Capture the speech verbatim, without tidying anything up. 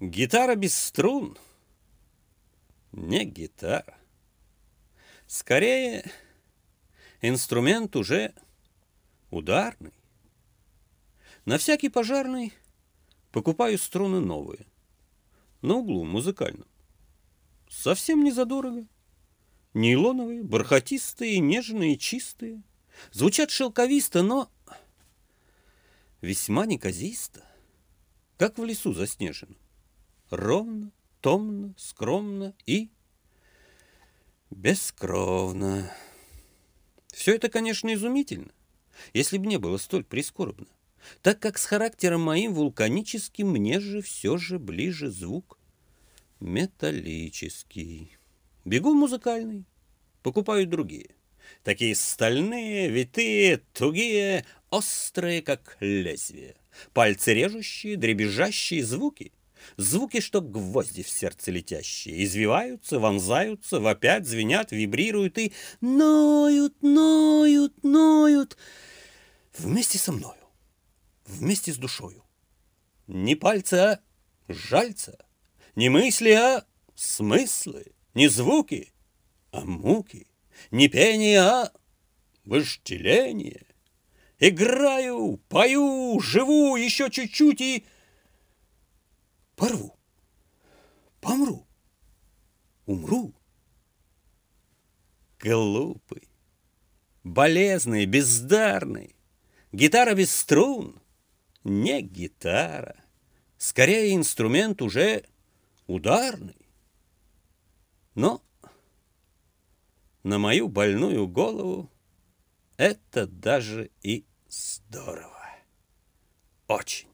Гитара без струн не гитара. Скорее, инструмент уже ударный. На всякий пожарный покупаю струны новые. На углу музыкальном. Совсем не задорого. Нейлоновые, бархатистые, нежные, чистые. Звучат шелковисто, но весьма неказисто, как в лесу заснежено. Ровно, томно, скромно и бескровно. Все это, конечно, изумительно, если бы не было столь прискорбно, так как с характером моим вулканическим мне же все же ближе звук металлический. Бегу в музыкальный, покупаю другие. Такие стальные, витые, тугие, острые, как лезвие. Пальцы режущие, дребезжащие звуки. Звуки, что гвозди в сердце летящие. Извиваются, вонзаются, вопят, звенят, вибрируют и ноют, ноют, ноют. Вместе со мною, вместе с душою. Не пальцы, а жальца. Не мысли, а смыслы. Не звуки, а муки. Не пение, а вожделение. Играю, пою, живу еще чуть-чуть и порву, помру, умру. Глупый, болезный, бездарный. Гитара без струн не гитара. Скорее, инструмент уже ударный. Но на мою больную голову это даже и здорово. Очень.